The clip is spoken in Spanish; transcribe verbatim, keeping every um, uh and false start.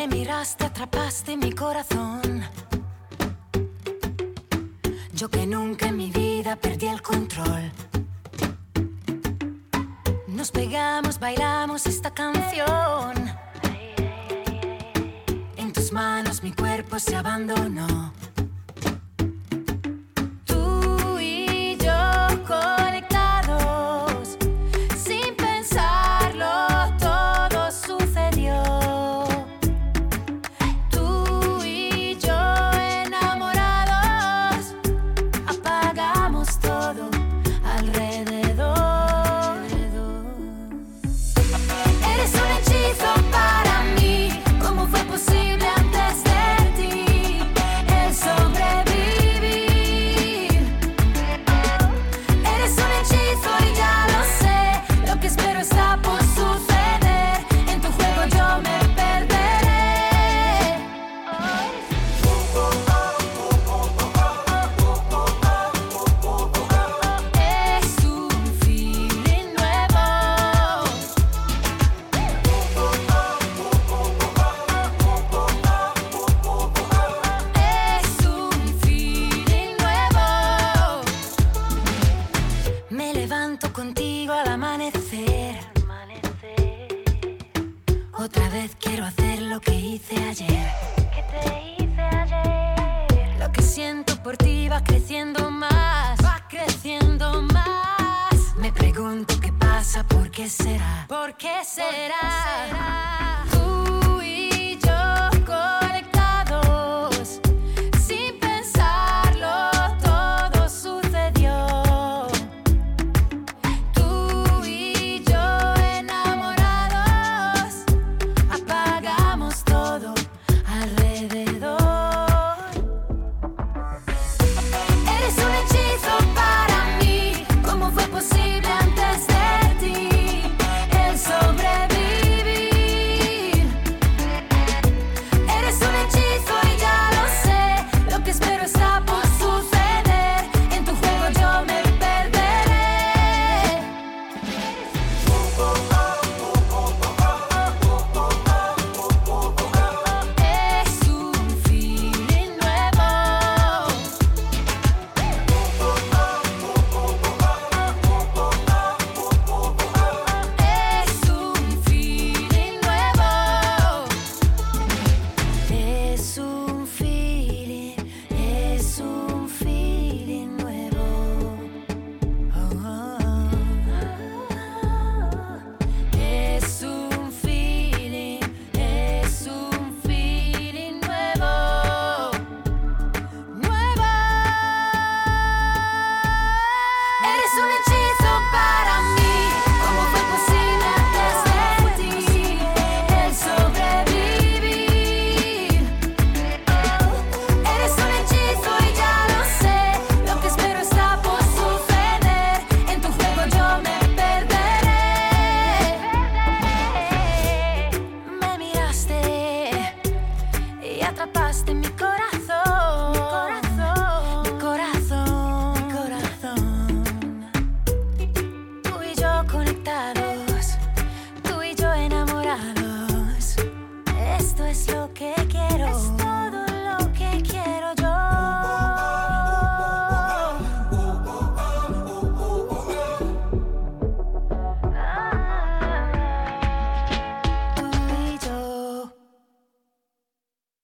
Me miraste, atrapaste mi corazón. Yo que nunca en mi vida perdí el control. Nos pegamos, bailamos esta canción. En tus manos mi cuerpo se abandonó. Tú y yo conectados, sin pensarlo todo sucedió. Tú y yo enamorados, apagamos todo alrededor. Eres un hechizo para mí. ¿Cómo fue posible antes de ti el sobrevivir? Eres un hechizo y ya lo sé. Lo que espero está por suceder. En tu juego yo me perderé. Es un feeling nuevo. Es un feeling nuevo. Me levanto contigo al amanecer. Otra vez quiero hacer lo que hice ayer. ¿Qué te hice ayer? Lo que siento por ti va creciendo más, va creciendo más. Me pregunto qué pasa, por qué será, por qué será. Tú